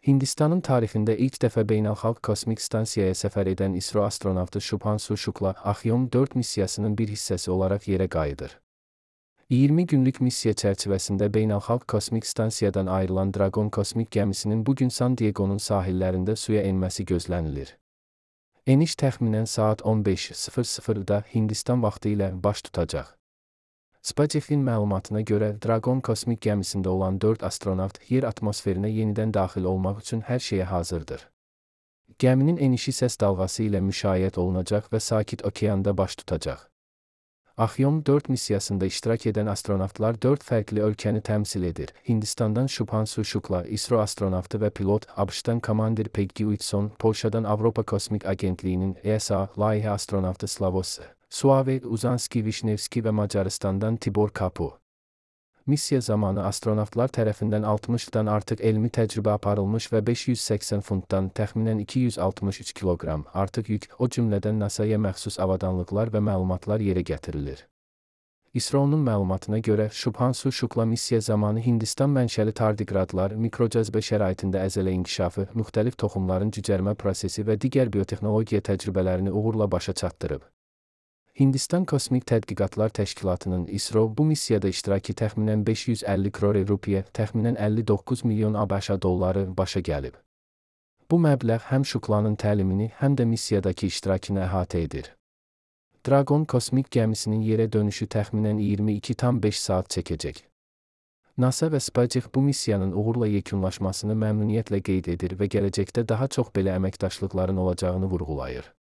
Hindistanın tarixində ilk dəfə beynəlxalq kosmik stansiyaya səfər edən İSRO astronavtı Shubhansu Shukla Axiom 4 missiyasının bir hissəsi olaraq yerə qayıdır. 20 günlük missiya çərçivəsində beynəlxalq kosmik stansiyadan ayrılan Dragon kosmik gəmisinin bugün San Diego'nun sahillərində suya enməsi gözlənilir. Eniş təxminən saat 15:00-da Hindistan vaxtı ilə baş tutacaq. SpaceX'in məlumatına görə Dragon kosmik gəmisində olan 4 astronavt yer atmosferinə yenidən daxil olmaq üçün hər şeyə hazırdır. Gəminin enişi səs dalğası ilə müşayiət olunacaq və Sakit Okeanda baş tutacaq. Axiom 4 missiyasında iştirak edən astronavtlar 4 fərqli ölkəni təmsil edir. Hindistandan Shubhansu Shukla, İSRO astronavtı və pilot, ABŞ-dan komandir Peggy Whitson, Polşadan Avropa Kosmik Agentliyinin ESA layihə astronavtı Slavos Suave Uzanski-Vishnevski və Macarıstandan Tibor Kapu. Missiya zamanı astronavtlar tərəfindən 60-dan artıq elmi təcrübə aparılmış və 580 funtdan təxminən 263 kiloqram artıq yük, o cümlədən NASA-ya məxsus avadanlıqlar və məlumatlar yerə gətirilir. İSRO-nun məlumatına görə Shubhansu Shukla missiya zamanı Hindistan mənşəli tardiqradlar, mikrocəzbə şəraitində əzələ inkişafı, müxtəlif toxumların cücərmə prosesi və digər biotexnologiya təcrübələrini uğurla başa çatdırıb. Hindistan Kosmik Tədqiqatlar Təşkilatının İSRO bu missiyada iştirakı təxminən 550 crore rupiyə, təxminən 59 milyon ABŞ dolları başa gəlib. Bu məbləğ həm Shuklanın təlimini, həm də missiyadakı iştirakını əhatə edir. Dragon kosmik gəmisinin yerə dönüşü təxminən 22,5 saat çəkəcək. NASA və SpaceX bu missiyanın uğurla yekunlaşmasını məmnuniyyətlə qeyd edir və gələcəkdə daha çox belə əməkdaşlıqların olacağını vurğulayır.